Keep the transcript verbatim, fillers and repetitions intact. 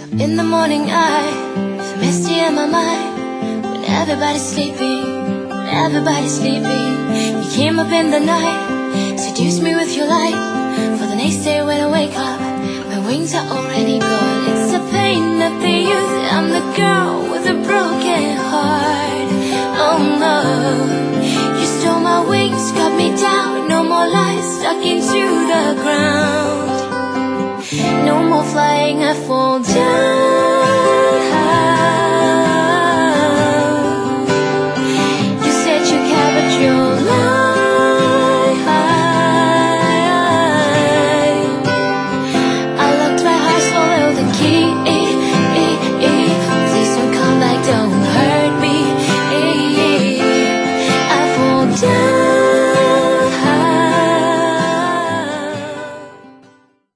In the morning I feel misty in my mind. When everybody's sleeping, when everybody's sleeping, you came up in the night, seduced me with your light. For the next day when I wake up, my wings are already gone. It's the pain of the youth, I'm the girl with a broken heart. Oh no, you stole my wings, cut me down. No more lies stuck into the ground. No more flying, I fall down.